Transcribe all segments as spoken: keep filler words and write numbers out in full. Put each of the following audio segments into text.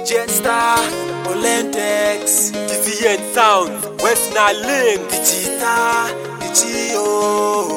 Jetstar, Olentex, D C N Sound, West Nile Link, Digita, Digio,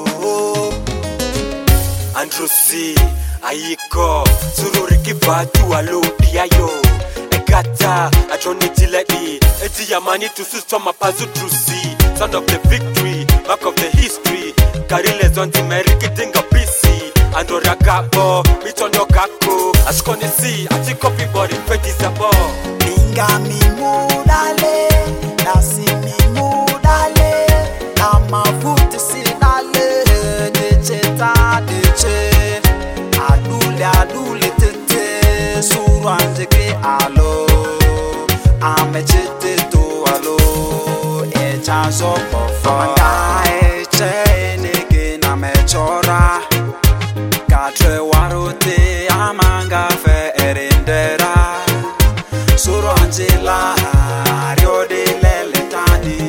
Andrew C, Ayiko, Sururiki Batu, Alo, Diayo, Ekata, Atroni Tilai, Etiamani to Susoma Pazu Trusi, Sound of the victory, mark of the history, Kariles on the Meriki B C, Andora Gapo, Mitono Gako, Ashkoni C, Ati copy body, Fetty Sabo, Minga mi mudale, Nasi mi mudale, Nama futi si dale, Deche ta deche, Adule adule tete, Suru anjeke alo, Ame chete to alo, Echa sopo fa, Eche nege na mechora, Katre warote amanga fe erindera, Suru Angela, Rio de Leletani,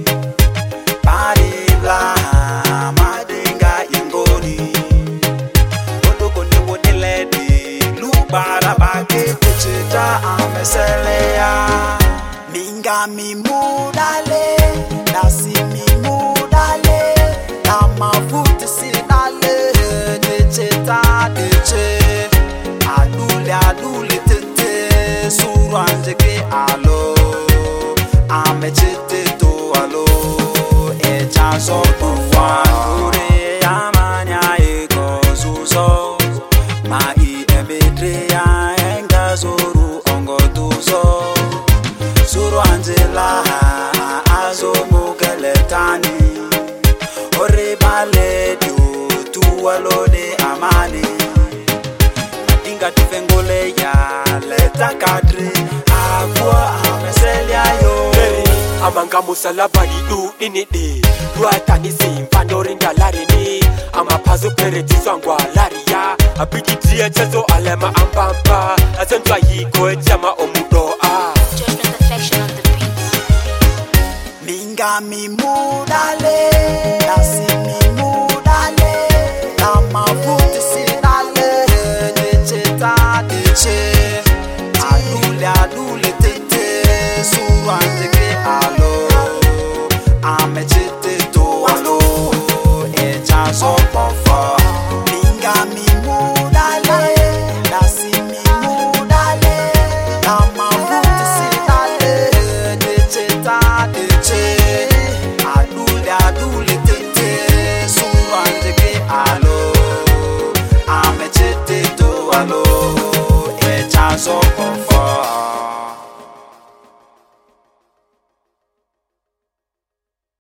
Paribla, Madinga Ingoni, Odoko Nebo de Lady, Lubara Bake, Chita Ameselea, Minga mi mudale, Nasi mi mudale, Nama futi si dale, Decheta deche, Adule adule tete, Suru anjeke alo, Ame chete to alo, Echa sopo fa, Ure amanya eko zuzo, Ma i emedre ya enga zoru ongo tuzo, Suru Angela azo mukeletani, Ore bale dio tu alo de amani, Inga tifengole ya leta kadri, Akwa ameselia yo, Amanga Musalaba di du inidi, Ruata ni sim, Pandorinda larini, Amapazo pereti sangwa laria, Abikitia chezo alema ambamba, Azentwa yiko ejama omudo ah. Judgment affection on the beats. Minga mi mudale, Nasi mi mudale, Nama futi si dale, Deche ta deche, Adule adule tete, Suru anjeke alo, Ame chete to alo, Echa sopo fa, Minga mi mudale, Nasi mi mudale, Nama futi si dale, Deche ta deche, Adule adule tete, Suru anjeke alo, Ame chete to alo, Echa sopo fa.